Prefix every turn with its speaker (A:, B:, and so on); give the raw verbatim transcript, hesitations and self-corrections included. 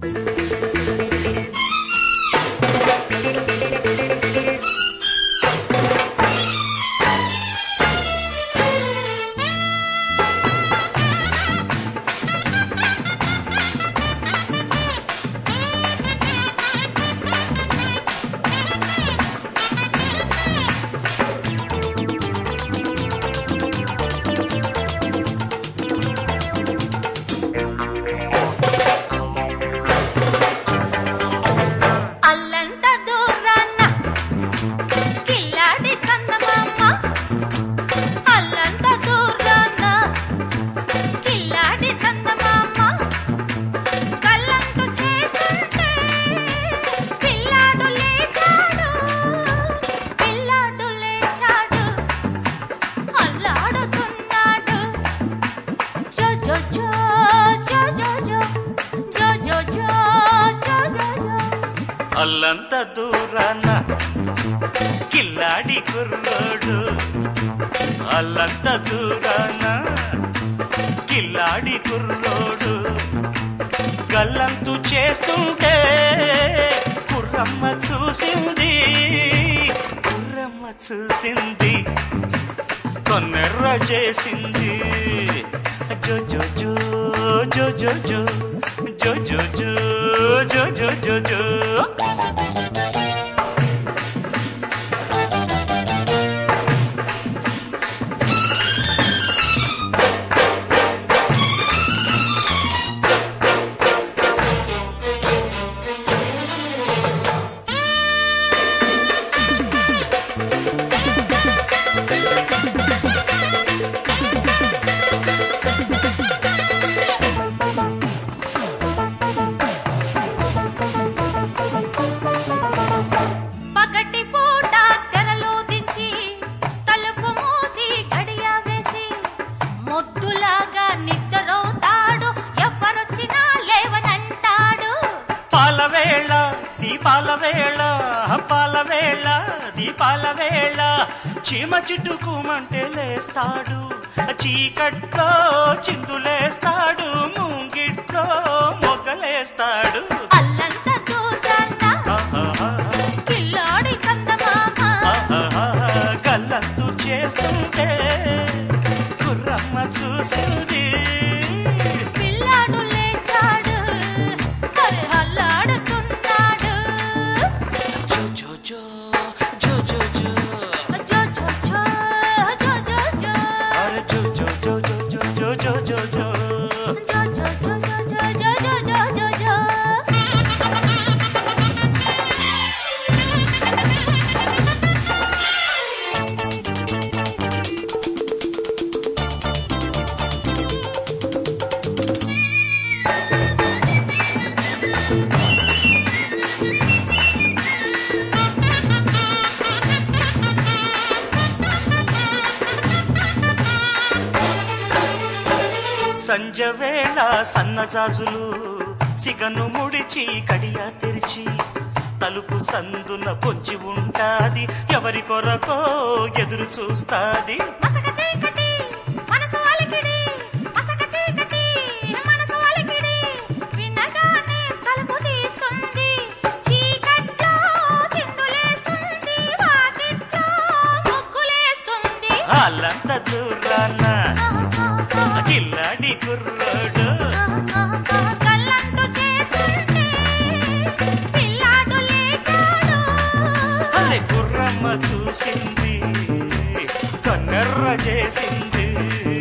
A: అల్లంత దూరాన కిల్లాడి కుర్రోడు, అల్లంత దూరాన కిల్లాడి కుర్రోడు, గల్లంతు చేస్తుంటే కుర్రమ్మ చూసింది, కుర్రమ్మ చూసింది, కొన్నెర్ర చేసింది. జో జో జో జో జో జో జో జో జో జో జో జో. పాలవేళ దీపాల వేళ, పాలవేళ దీపాల వేళ, చీమ చిట్టుకుమంటే లేస్తాడు, చీకట్లో చిందులేస్తాడు, ముంగిట్లో మొగ్గలేస్తాడు.
B: అల్లంత దూరాన కిల్లాడి చందమామ,
A: గల్లంతు చేస్తుంటే కుర్రమ్మ చూసింది,
B: పిల్లాడు లేచాడు, మరి అల్లాడుతున్నాడు.
A: జో జో జో జో జో జో
B: జో జో జో జో జో జో.
A: అరే జో జో జో జో జో జో జో జో.
B: జో జో జో జో జో జో జో జో జో.
A: సంజవేళ సన్నజాజులు సిగను ముడిచి కడియా తెరిచి, తలుపు సందున పొంచి ఉంటాది, ఎవరి కొరకో ఎదురు చూస్తాది.
B: మసక చీకటి మనసు అలికిడి, మసక చీకటి మనసు అలికిడి, వినగానే తలుపు తీస్తుంది, చీకట్లో చిందులేస్తుంది, వాకిట్లో ముగ్గులేస్తుంది.
A: అల్లంత దూరాన కిల్లాడి కుర్రోడు,
B: కళ్ళంటూ చేస్తుంటే పిల్లాడు లేచాడు,
A: అరే కుర్రమ్మ చూసింది, కన్నెర్ర చేసింది.